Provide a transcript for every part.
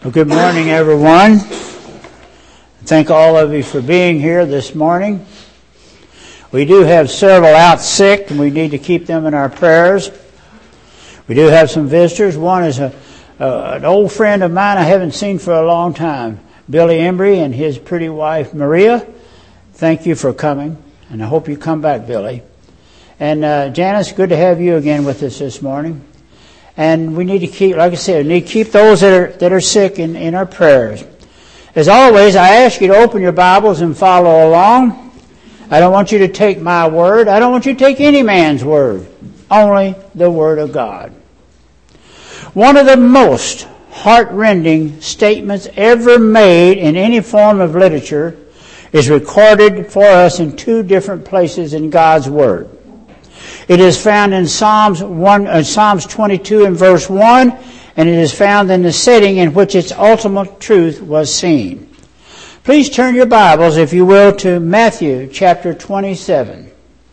Well, good morning, everyone. Thank all of you for being here this morning. We do have several out sick, and we need to keep them in our prayers. We do have some visitors. One is an old friend of mine I haven't seen for a long time, Billy Embry and his pretty wife, Maria. Thank you for coming, and I hope you come back, Billy. And Janice, good to have you again with us this morning. And we need to keep, like I said, we need to keep those that are sick in our prayers. As always, I ask you to open your Bibles and follow along. I don't want you to take my word. I don't want you to take any man's word. Only the Word of God. One of the most heart-rending statements ever made in any form of literature is recorded for us in two different places in God's Word. It is found in Psalms 22 and verse 1, and it is found in the setting in which its ultimate truth was seen. Please turn your Bibles, if you will, to Matthew chapter 27.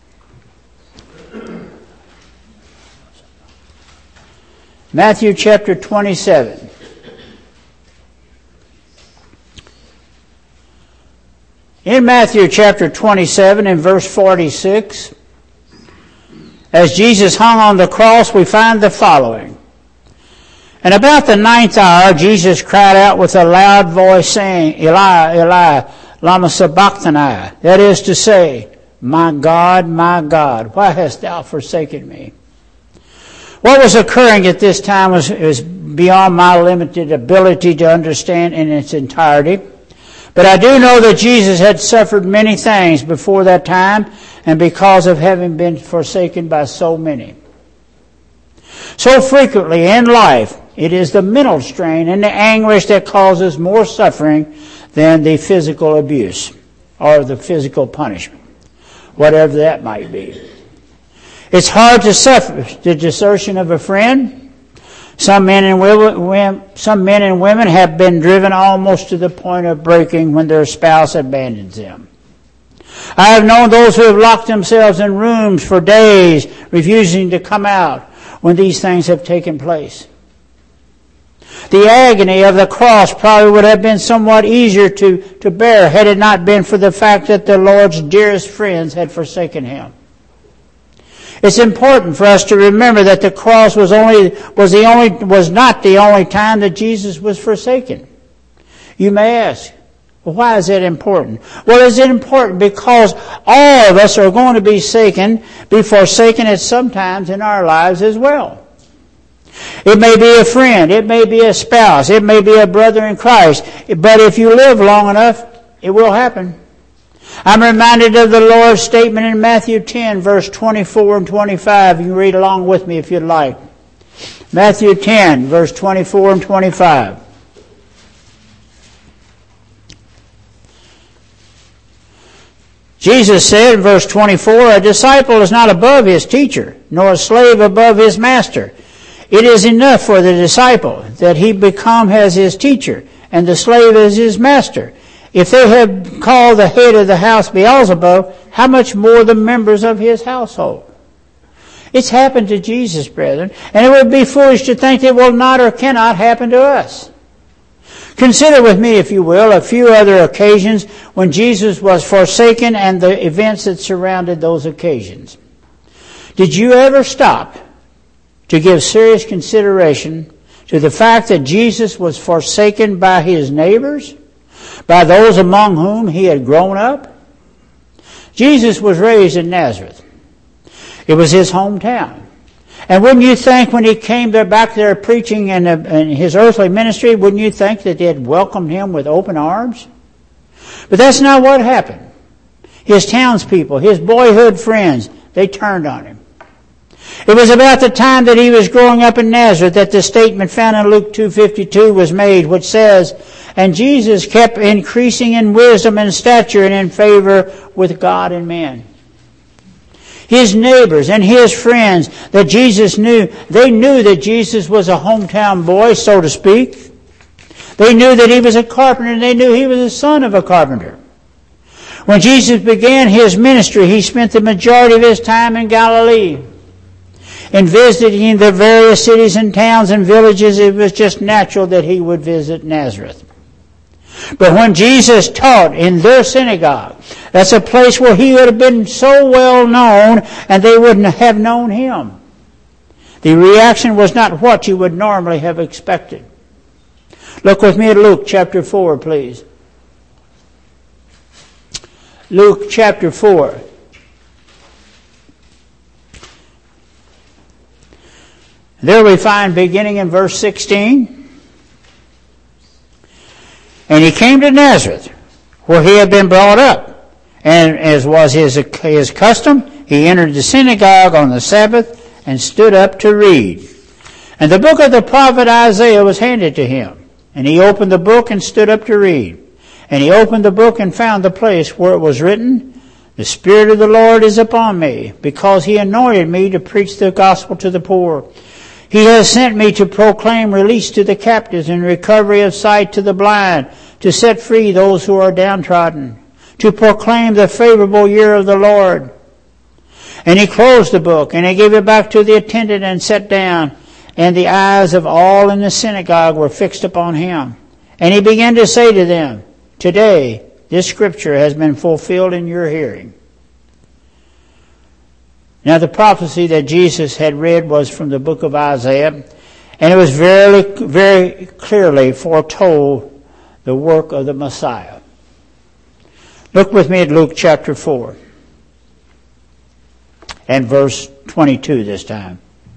Matthew chapter 27. In Matthew chapter 27 and verse 46, as Jesus hung on the cross, we find the following. And about the 9th hour, Jesus cried out with a loud voice, saying, Eli, Eli, lama sabachthani. That is to say, my God, why hast thou forsaken me? What was occurring at this time was beyond my limited ability to understand in its entirety. But I do know that Jesus had suffered many things before that time, and because of having been forsaken by so many. So frequently in life, it is the mental strain and the anguish that causes more suffering than the physical abuse or the physical punishment, whatever that might be. It's hard to suffer the desertion of a friend. Some men and women have been driven almost to the point of breaking when their spouse abandons them. I have known those who have locked themselves in rooms for days, refusing to come out when these things have taken place. The agony of the cross probably would have been somewhat easier to bear had it not been for the fact that the Lord's dearest friends had forsaken him. It's important for us to remember that the cross was not the only time that Jesus was forsaken. You may ask, well, why is that important? Well, it's important because all of us are going to be forsaken at some times in our lives as well. It may be a friend, it may be a spouse, it may be a brother in Christ, but if you live long enough, it will happen. I'm reminded of the Lord's statement in Matthew 10, verse 24 and 25. You can read along with me if you'd like. Matthew 10, verse 24 and 25. Jesus said in verse 24, a disciple is not above his teacher, nor a slave above his master. It is enough for the disciple that he become as his teacher, and the slave as his master. If they have called the head of the house Beelzebub, how much more the members of his household? It's happened to Jesus, brethren, and it would be foolish to think it will not or cannot happen to us. Consider with me, if you will, a few other occasions when Jesus was forsaken and the events that surrounded those occasions. Did you ever stop to give serious consideration to the fact that Jesus was forsaken by his neighbors? By those among whom he had grown up? Jesus was raised in Nazareth. It was his hometown. And wouldn't you think when he came back there preaching in his earthly ministry, wouldn't you think that they had welcomed him with open arms? But that's not what happened. His townspeople, his boyhood friends, they turned on him. It was about the time that he was growing up in Nazareth that the statement found in Luke 2:52 was made, which says, and Jesus kept increasing in wisdom and stature and in favor with God and men. His neighbors and his friends that Jesus knew, they knew that Jesus was a hometown boy, so to speak. They knew that he was a carpenter, and they knew he was the son of a carpenter. When Jesus began his ministry, he spent the majority of his time in Galilee. In visiting the various cities and towns and villages, it was just natural that he would visit Nazareth. But when Jesus taught in their synagogue, that's a place where he would have been so well known and they wouldn't have known him. The reaction was not what you would normally have expected. Look with me at Luke chapter 4, please. Luke chapter 4. There we find, beginning in verse 16, and he came to Nazareth, where he had been brought up. And as was his custom, he entered the synagogue on the Sabbath and stood up to read. And the book of the prophet Isaiah was handed to him. And he opened the book and stood up to read. And he opened the book and found the place where it was written, "The Spirit of the Lord is upon me, because he anointed me to preach the gospel to the poor. He has sent me to proclaim release to the captives and recovery of sight to the blind, to set free those who are downtrodden, to proclaim the favorable year of the Lord." And he closed the book, and he gave it back to the attendant and sat down. And the eyes of all in the synagogue were fixed upon him. And he began to say to them, "Today this scripture has been fulfilled in your hearing." Now the prophecy that Jesus had read was from the book of Isaiah, and it was very clearly foretold the work of the Messiah. Look with me at Luke chapter 4 and verse 22 this time.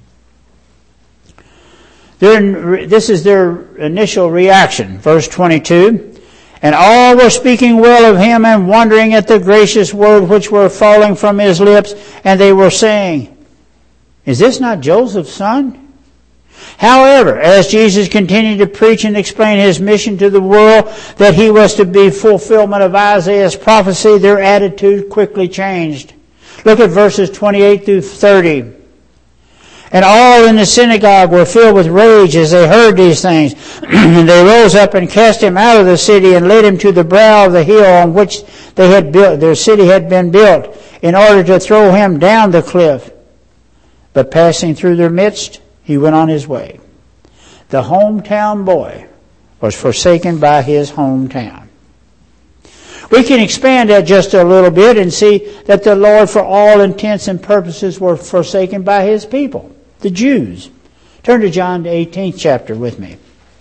This is their initial reaction. Verse 22, "And all were speaking well of him and wondering at the gracious word which were falling from his lips. And they were saying, 'Is this not Joseph's son?' However, as Jesus continued to preach and explain his mission to the world, that he was to be fulfillment of Isaiah's prophecy, their attitude quickly changed. Look at verses 28 through 30. "And all in the synagogue were filled with rage as they heard these things. And they rose up and cast him out of the city and led him to the brow of the hill on which they had built, their city had been built, in order to throw him down the cliff. But passing through their midst, he went on his way. The hometown boy was forsaken by his hometown." We can expand that just a little bit and see that the Lord, for all intents and purposes, was forsaken by his people, the Jews. Turn to John, the 18th chapter with me.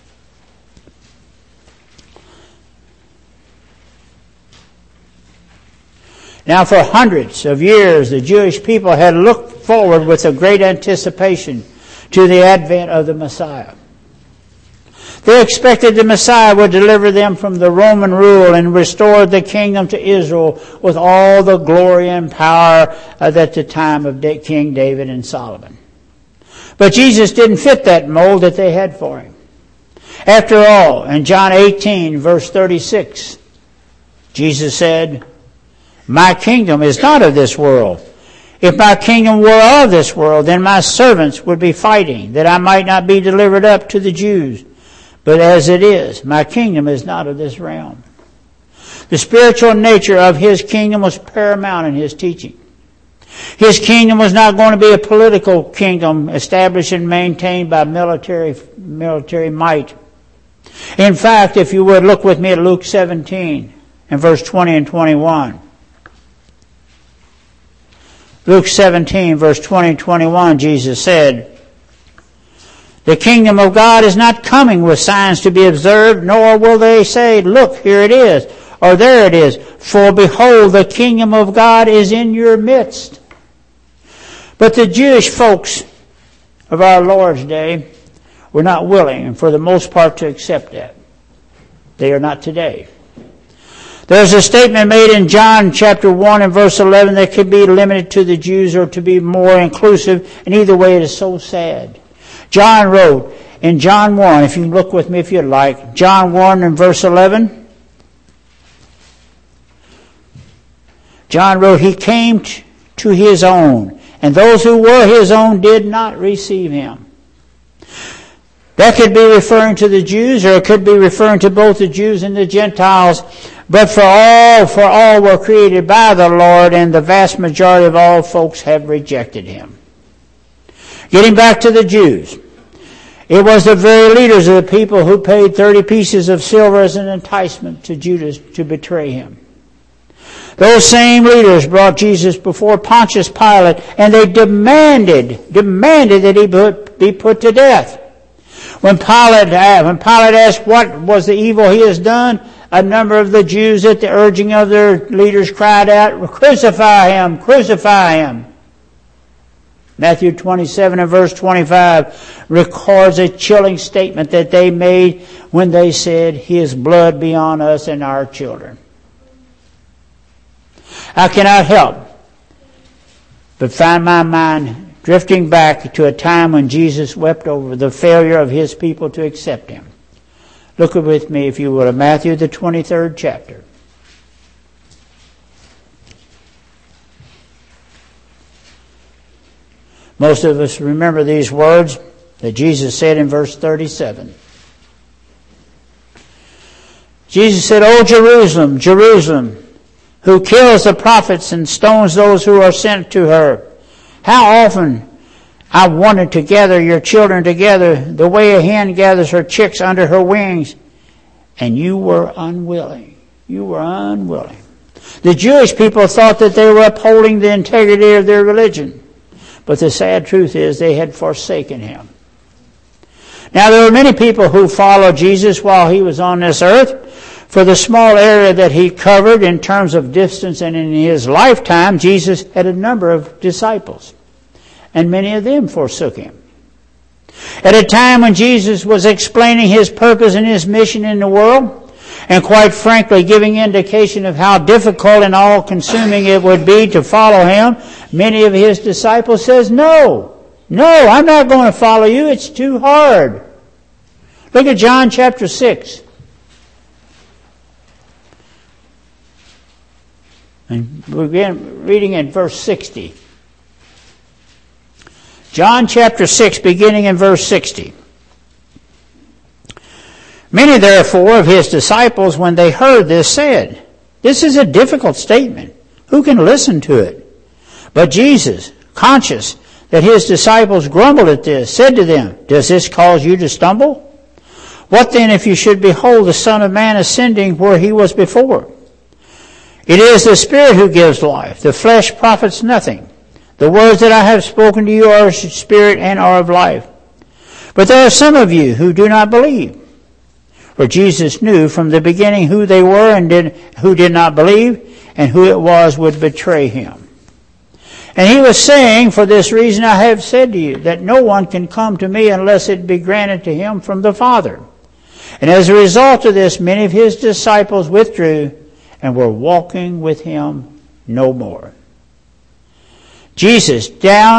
Now for hundreds of years, the Jewish people had looked forward with a great anticipation to the advent of the Messiah. They expected the Messiah would deliver them from the Roman rule and restore the kingdom to Israel with all the glory and power at the time of King David and Solomon. But Jesus didn't fit that mold that they had for him. After all, in John 18, verse 36, Jesus said, "My kingdom is not of this world. If my kingdom were of this world, then my servants would be fighting, that I might not be delivered up to the Jews. But as it is, my kingdom is not of this realm." The spiritual nature of his kingdom was paramount in his teaching. His kingdom was not going to be a political kingdom established and maintained by military might. In fact, if you would look with me at Luke 17 and verse 20 and 21. Luke 17, verse 20 and 21, Jesus said, "The kingdom of God is not coming with signs to be observed, nor will they say, 'Look, here it is,' or 'There it is.' For behold, the kingdom of God is in your midst." But the Jewish folks of our Lord's day were not willing, for the most part, to accept that. They are not today. There's a statement made in John chapter 1 and verse 11 that could be limited to the Jews or to be more inclusive, and either way it is so sad. John wrote in John 1, if you can look with me if you'd like, John 1 and verse 11. John wrote, "He came to his own, and those who were his own did not receive him." That could be referring to the Jews, or it could be referring to both the Jews and the Gentiles. But for all were created by the Lord, and the vast majority of all folks have rejected him. Getting back to the Jews. It was the very leaders of the people who paid 30 pieces of silver as an enticement to Judas to betray him. Those same leaders brought Jesus before Pontius Pilate, and they demanded that he be put to death. When Pilate asked what was the evil he has done, a number of the Jews at the urging of their leaders cried out, "Crucify him! Crucify him!" Matthew 27 and verse 25 records a chilling statement that they made when they said, "His blood be on us and our children." I cannot help but find my mind drifting back to a time when Jesus wept over the failure of his people to accept him. Look with me, if you will, at Matthew the 23rd chapter. Most of us remember these words that Jesus said in verse 37. Jesus said, "O Jerusalem, Jerusalem, who kills the prophets and stones those who are sent to her. How often I wanted to gather your children together the way a hen gathers her chicks under her wings, and you were unwilling." You were unwilling. The Jewish people thought that they were upholding the integrity of their religion. But the sad truth is they had forsaken him. Now there were many people who followed Jesus while he was on this earth. For the small area that he covered in terms of distance and in his lifetime, Jesus had a number of disciples. And many of them forsook him. At a time when Jesus was explaining his purpose and his mission in the world, and quite frankly giving indication of how difficult and all-consuming it would be to follow him, many of his disciples says, No, I'm not going to follow you. It's too hard. Look at John chapter 6. And we're reading in verse 60. John chapter 6, beginning in verse 60. Many, therefore, of his disciples, when they heard this, said, "This is a difficult statement. Who can listen to it?" But Jesus, conscious that his disciples grumbled at this, said to them, "Does this cause you to stumble? What then if you should behold the Son of Man ascending where he was before? It is the Spirit who gives life. The flesh profits nothing. The words that I have spoken to you are spirit and are of life. But there are some of you who do not believe." For Jesus knew from the beginning who they were and who did not believe, and who it was would betray him. And he was saying, "For this reason I have said to you, that no one can come to me unless it be granted to him from the Father." And as a result of this, many of his disciples withdrew and were walking with him no more. Jesus,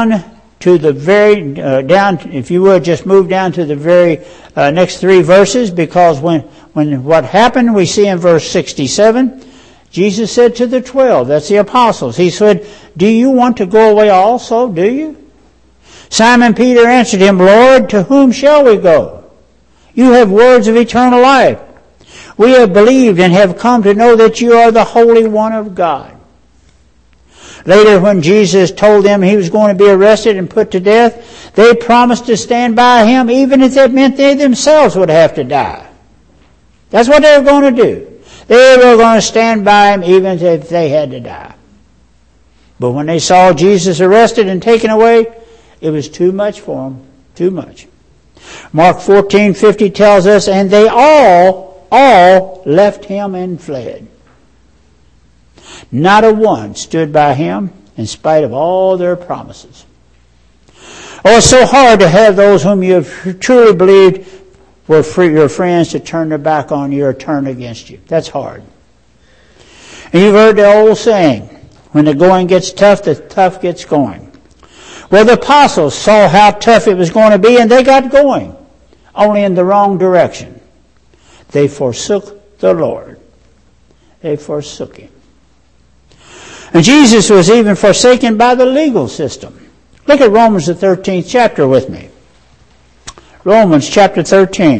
if you would just move down to the very next three verses, because when what happened, we see in verse 67, Jesus said to the 12, that's the apostles, he said, "Do you want to go away also, do you?" Simon Peter answered him, "Lord, to whom shall we go? You have words of eternal life. We have believed and have come to know that you are the Holy One of God." Later, when Jesus told them he was going to be arrested and put to death, they promised to stand by him even if it meant they themselves would have to die. That's what they were going to do. They were going to stand by him even if they had to die. But when they saw Jesus arrested and taken away, it was too much for them. Too much. Mark 14:50 tells us, "And they all left him and fled." Not a one stood by him in spite of all their promises. Oh, it's so hard to have those whom you have truly believed were your friends to turn their back on you or turn against you. That's hard. And you've heard the old saying, when the going gets tough, the tough gets going. Well, the apostles saw how tough it was going to be, and they got going, only in the wrong direction. They forsook the Lord. They forsook him. And Jesus was even forsaken by the legal system. Look at Romans the 13th chapter with me. Romans chapter 13.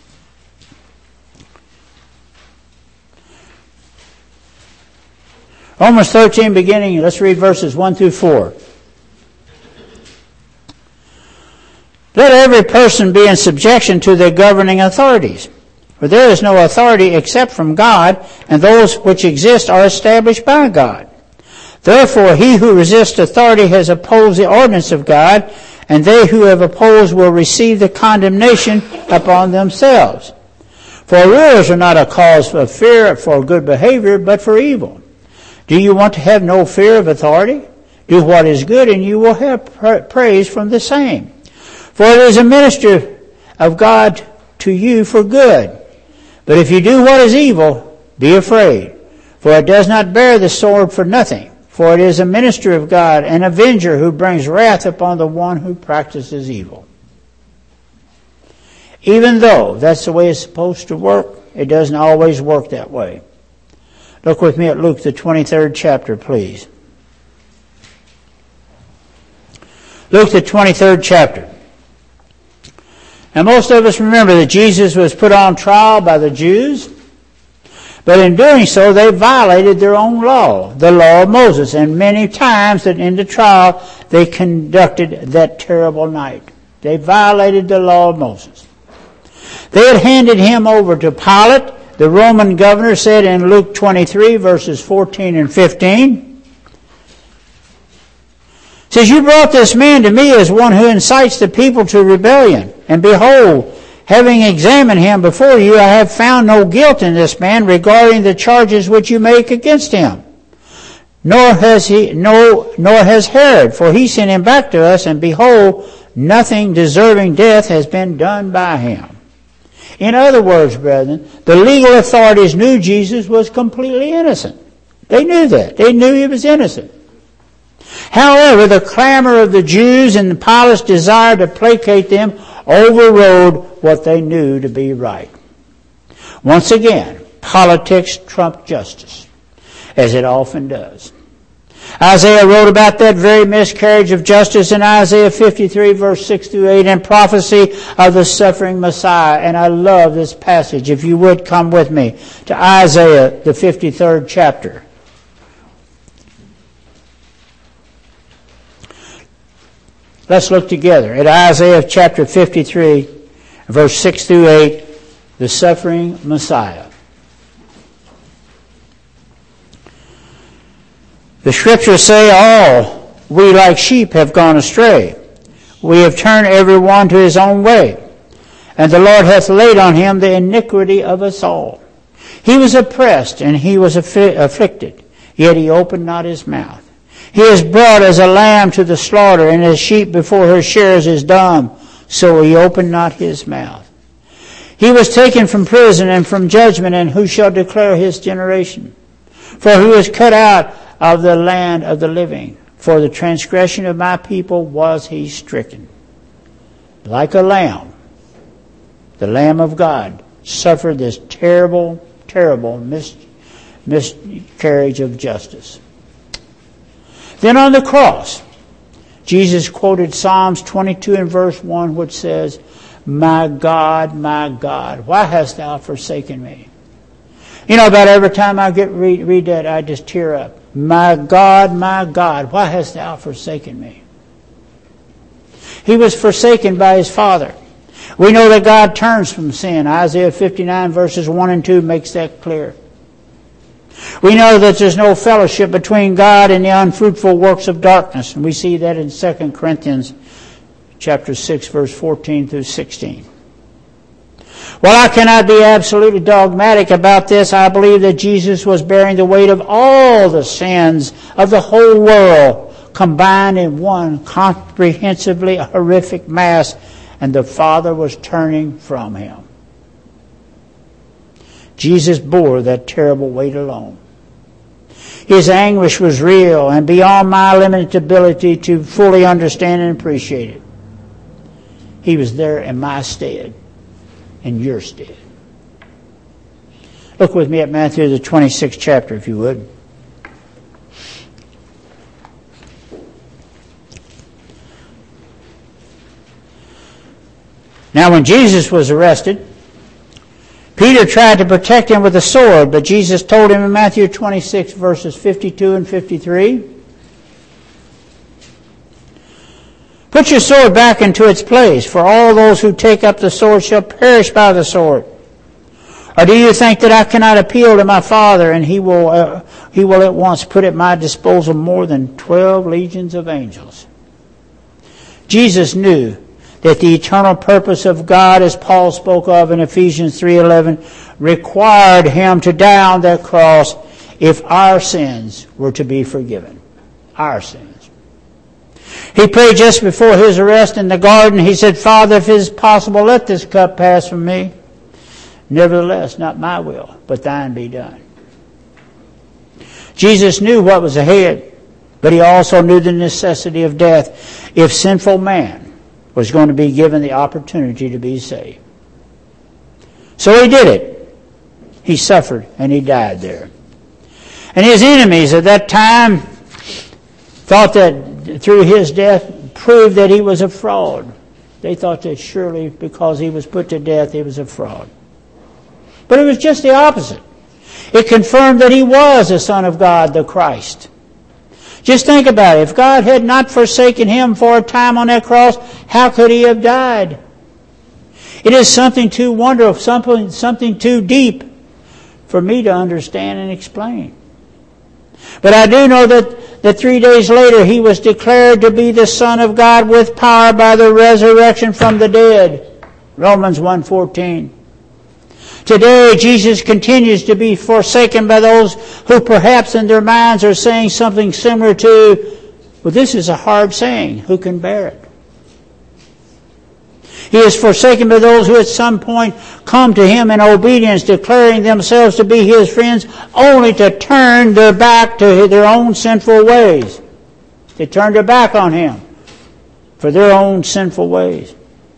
Romans 13 beginning, let's read verses 1 through 4. every person be in subjection to their governing authorities. For there is no authority except from God, and those which exist are established by God. Therefore, he who resists authority has opposed the ordinance of God, and they who have opposed will receive the condemnation upon themselves. For rulers are not a cause of fear for good behavior, but for evil. Do you want to have no fear of authority? Do what is good, and you will have praise from the same. For it is a minister of God to you for good. But if you do what is evil, be afraid, for it does not bear the sword for nothing. For it is a minister of God, an avenger who brings wrath upon the one who practices evil. Even though that's the way it's supposed to work, it doesn't always work that way. Look with me at Luke, the 23rd chapter, please. Luke, the 23rd chapter. And most of us remember that Jesus was put on trial by the Jews. But in doing so, they violated their own law, the law of Moses. And many times that in the trial, they conducted that terrible night. They violated the law of Moses. They had handed him over to Pilate. The Roman governor said in Luke 23, verses 14 and 15, says, "You brought this man to me as one who incites the people to rebellion. And behold, having examined him before you, I have found no guilt in this man regarding the charges which you make against him. Nor has Herod, for he sent him back to us, and behold, nothing deserving death has been done by him." In other words, brethren, the legal authorities knew Jesus was completely innocent. They knew that. They knew he was innocent. However, the clamor of the Jews and Pilate's desire to placate them overrode what they knew to be right. Once again, politics trumped justice, as it often does. Isaiah wrote about that very miscarriage of justice in Isaiah 53, verse 6 through 8, in prophecy of the suffering Messiah. And I love this passage. If you would come with me to Isaiah, the 53rd chapter. Let's look together at Isaiah chapter 53, verse 6 through 8, the suffering Messiah. The scriptures say, "All we like sheep have gone astray. We have turned every one to his own way. And the Lord hath laid on him the iniquity of us all. He was oppressed and he was afflicted, yet he opened not his mouth. He is brought as a lamb to the slaughter, and as sheep before her shearers is dumb, so he opened not his mouth. He was taken from prison and from judgment, and who shall declare his generation? For who is cut out of the land of the living? For the transgression of my people was he stricken." Like a lamb, the Lamb of God suffered this terrible, terrible miscarriage of justice. Then on the cross, Jesus quoted Psalms 22 and verse 1, which says, my God, why hast thou forsaken me?" You know, about every time I read that, I just tear up. My God, why hast thou forsaken me?" He was forsaken by his Father. We know that God turns from sin. Isaiah 59 verses 1 and 2 makes that clear. We know that there's no fellowship between God and the unfruitful works of darkness. And we see that in 2 Corinthians chapter 6, verse 14 through 16. While I cannot be absolutely dogmatic about this, I believe that Jesus was bearing the weight of all the sins of the whole world combined in one comprehensively horrific mass, and the Father was turning from him. Jesus bore that terrible weight alone. His anguish was real and beyond my limited ability to fully understand and appreciate it. He was there in my stead, in your stead. Look with me at Matthew, the 26th chapter, if you would. Now, when Jesus was arrested, Peter tried to protect him with a sword, but Jesus told him in Matthew 26, verses 52 and 53, Put your sword back into its place, for all those who take up the sword shall perish by the sword. Or do you think that I cannot appeal to my Father, and He will at once put at my disposal more than 12 legions of angels? Jesus knew that the eternal purpose of God, as Paul spoke of in Ephesians 3:11, required Him to die on that cross if our sins were to be forgiven. Our sins. He prayed just before His arrest in the garden. He said, Father, if it is possible, let this cup pass from me. Nevertheless, not my will, but thine be done. Jesus knew what was ahead, but He also knew the necessity of death if sinful man was going to be given the opportunity to be saved. So He did it. He suffered and He died there. And His enemies at that time thought that through His death proved that He was a fraud. They thought that surely because He was put to death, He was a fraud. But it was just the opposite. It confirmed that He was the Son of God, the Christ. Just think about it. If God had not forsaken Him for a time on that cross, how could He have died? It is something too wonderful, something too deep for me to understand and explain. But I do know that 3 days later He was declared to be the Son of God with power by the resurrection from the dead. Romans 1:14. Today, Jesus continues to be forsaken by those who perhaps in their minds are saying something similar to, well, this is a hard saying. Who can bear it? He is forsaken by those who at some point come to Him in obedience, declaring themselves to be His friends, only to turn their back to their own sinful ways. They turn their back on Him for their own sinful ways.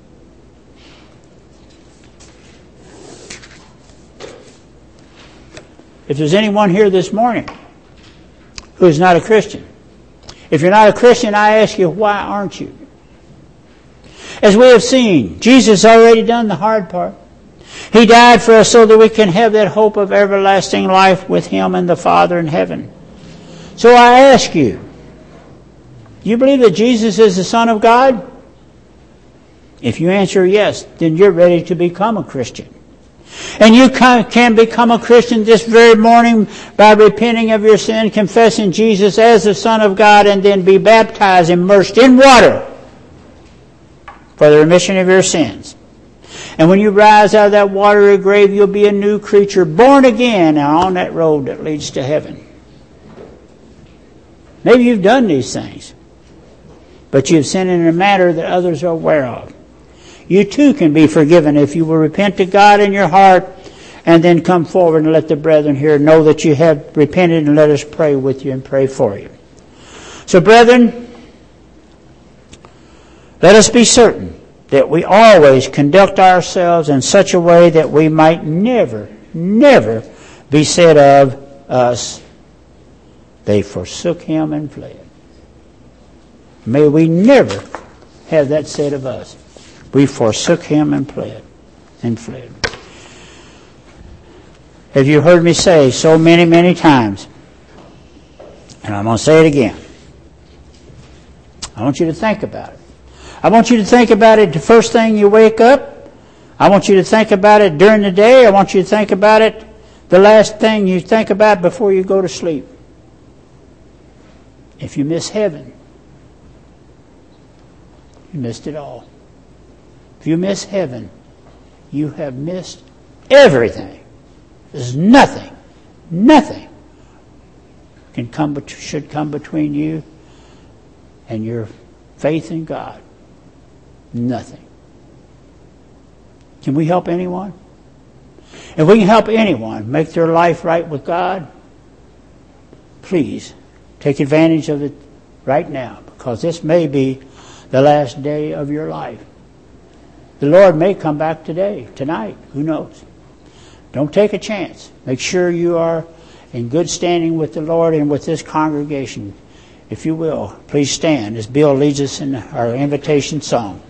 If there's anyone here this morning who is not a Christian, if you're not a Christian, I ask you, why aren't you? As we have seen, Jesus has already done the hard part. He died for us so that we can have that hope of everlasting life with Him and the Father in heaven. So I ask you, do you believe that Jesus is the Son of God? If you answer yes, then you're ready to become a Christian. And you can become a Christian this very morning by repenting of your sin, confessing Jesus as the Son of God, and then be baptized, immersed in water for the remission of your sins. And when you rise out of that watery grave, you'll be a new creature, born again, and on that road that leads to heaven. Maybe you've done these things, but you've sinned in a manner that others are aware of. You too can be forgiven if you will repent to God in your heart and then come forward and let the brethren here know that you have repented, and let us pray with you and pray for you. So brethren, let us be certain that we always conduct ourselves in such a way that we might never, never be said of us, they forsook Him and fled. May we never have that said of us. We forsook Him and fled. Have you heard me say so many, many times? And I'm going to say it again. I want you to think about it. I want you to think about it the first thing you wake up. I want you to think about it during the day. I want you to think about it the last thing you think about before you go to sleep. If you miss heaven, you missed it all. If you miss heaven, you have missed everything. There's nothing should come between you and your faith in God. Nothing. Can we help anyone? If we can help anyone make their life right with God, please take advantage of it right now, because this may be the last day of your life. The Lord may come back tonight. Who knows? Don't take a chance. Make sure you are in good standing with the Lord and with this congregation. If you will, please stand as Bill leads us in our invitation song.